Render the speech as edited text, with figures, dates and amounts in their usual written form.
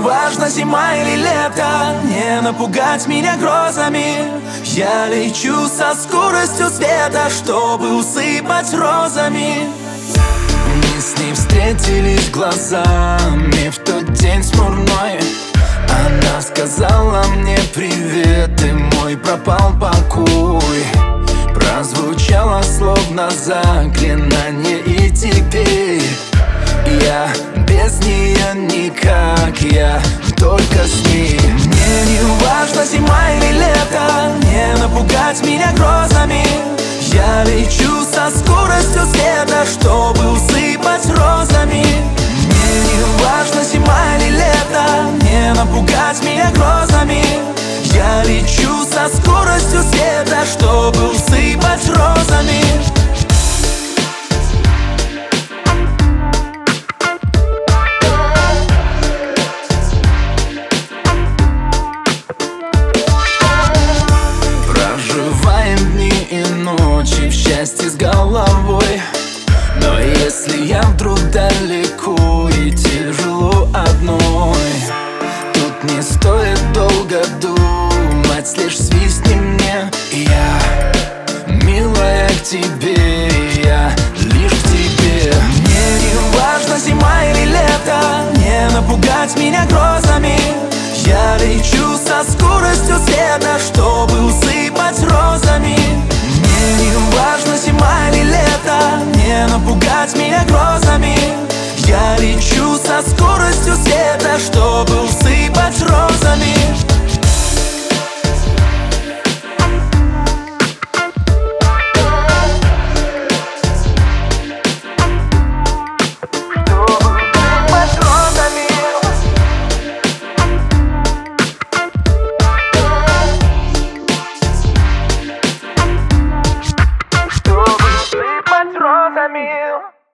важно, зима или лето, не напугать меня грозами. Я лечу со скоростью света, чтобы усыпать розами. Мы с ней встретились глазами в тот день смурной. Она сказала мне привет, и мой пропал покой. Прозвучало словно заклинание, и теперь я без нее никак, я только с ней. Мне не важно, зима или лето, не напугать меня грозами. Я лечу со скоростью света, чтобы усыпать розами. Мне не важно, зима или лето, не напугать меня грозами. Я лечу со скоростью света, чтобы усыпать розами. Проживаем дни и ночи в счастье с головой. Но если я вдруг далеко и тяжело одной, тут не стоит долго думать, лишь свистни мне. Я, милая, к тебе, я лишь к тебе. Мне не важно, зима или лето, не напугать меня грозами. Я лечу со скоростью света, чтобы усыпать розами. Мне не важно, зима или лето, не напугать меня грозами. Я лечу со скоростью света, чтобы усыпать розами. Розами.